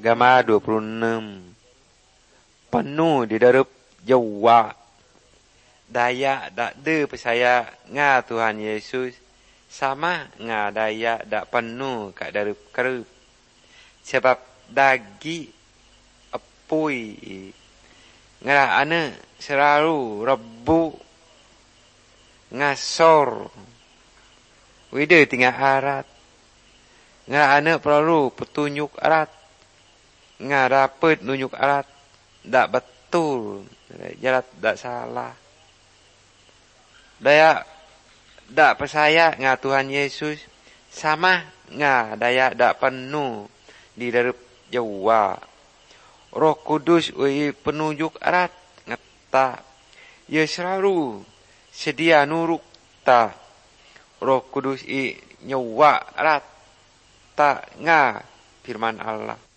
Gama 26. Penuh di dalam Jawa. Daya dak de percaya nga Tuhan Yesus sama nga daya dak penuh kat dalam kerep. Sebab dagi apui ngara ana selalu rebu ngasor. Wida tinggal arat. Ngara ana perlu petunjuk arat. Nga dapat nunjuk arat dak betul, jalat dak salah. Daya dak percaya nga Tuhan Yesus sama nga daya dak penuh di dalam Jawa. Roh Kudus penunjuk arat ngata. Ya selalu sedia nuruk ta. Roh Kudus nyawa arat ta nga firman Allah.